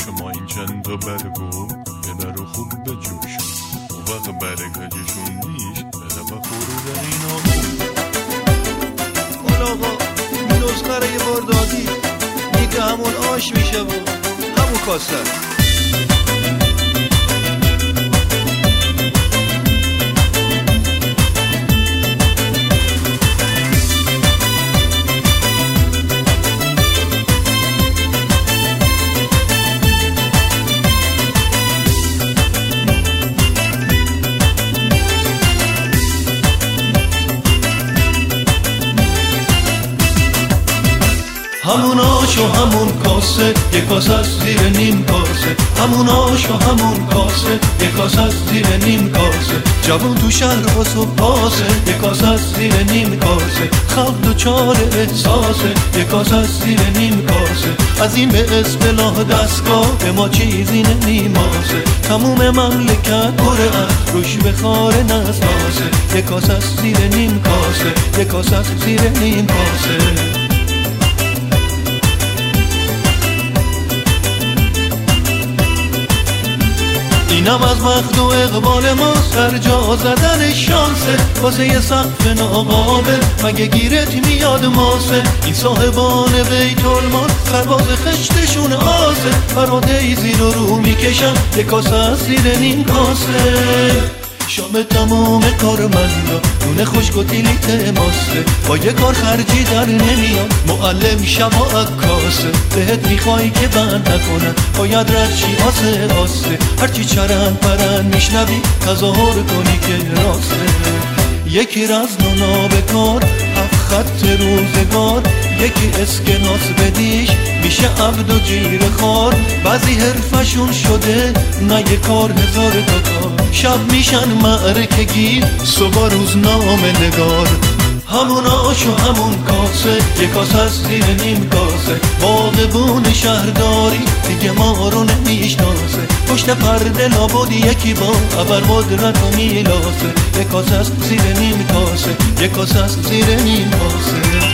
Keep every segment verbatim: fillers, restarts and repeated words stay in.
شما این چند تا برگو پدر خوب به جوش اون وقت برگجشون نیش بده بخورو در اینا اون آقا این نسخه رو یه بار دادی میگه همون آش میشه و همون کاسه. همون آش و همون کاسه یک کاسه از زیر نیم کاسه همون آش و همون کاسه یک کاسه از زیر نیم کاسه جوون تو شهر واسه پاسه یک کاسه از زیر نیم کاسه خلق دوچار احساسه یک کاسه از زیر نیم کاسه از این به اصطلاح دستگاه به ما چیزی نمیماسه تموم مملکت پره از روش به خار نساسه یک کاسه از زیر نیم کاسه یک کاسه از زیر نیم کاسه. اینم از مخت و اقبال ما سر جا زدن شانسه واسه یه سقف ناقابل مگه گیرت میاد ماسه این صاحبان بیت المال سرباز خشتشون آسه فراده زیر و رو میکشن یک کاسه از زیر نیم کاسه. شام تمام کارمندا نون خشک و تیلیت ماسه با یه کار خرجی در نمیاد معلم شبا عکاسه بهت میخوای که بند نکنن باید رد شی آسه آسه هرچی چرند پرند میشنوی تظاهر کنی که راسته یکی رزم و نابکار هفت خط روزگار یکی اسکناس بدیش میشه عبد و جیر خار بعضی حرفشون شده نه یه کار هزار تا کار شب میشن معرکه گیر صبح روز نام نگار همون آش و همون کاسه یک کاسه از زیر نیم کاسه باغبون شهرداری دیگه ما رو نمیشناسه پشت پرده لابد یکی با ابر قدرت و میلاسه یک کاسه از زیر نیم کاسه یک کاسه از زیر نیم کاسه.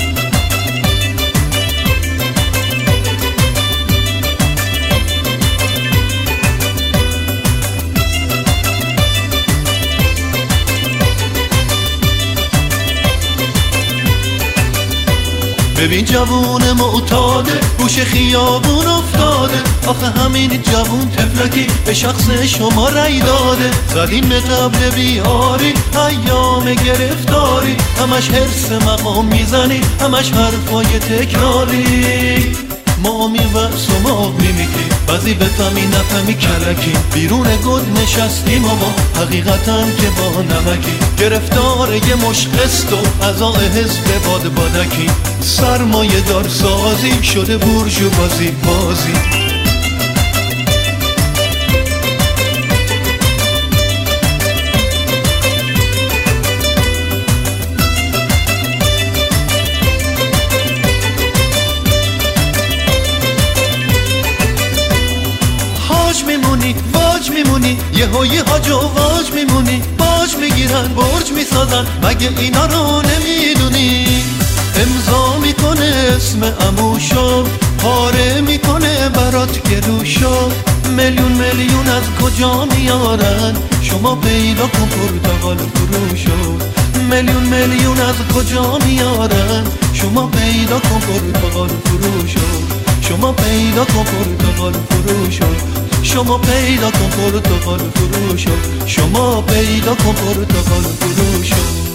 ببین جوون معتاده گوش خیابون افتاده آخه همین جوون تفلکی به شخص شما رای داده زدین به قبل بیاری ایام گرفتاری همش حرس مقام میزنی همش حرفای تکراری ما میوست و ما میمیگی بعضی بفهمی نفهمی کلکی بیرون گد نشستیم و ما حقیقتا که با نمکی گرفتار یه مشقست و ازا حزب باد بادکی سرمایه دار سازی شده بورژو بازی بازی. میمونی واج میمونی یه ها یه ها جو واج میمونی باج میگیرن برج میسازن مگه اینا رو نمیدونی امضا میکنه اسم عموشو پاره میکنه برات گلوشو میلیون میلیون از کجا میارن شما پیدا کن پرتقال فروشو میلیون میلیون از کجا میارن شما پیدا کن پرتقال فروشو شما پیدا کن پرتقال فروشو شما پیدا کن پرتقال فروشو شما پیدا کن پرتقال فروشو.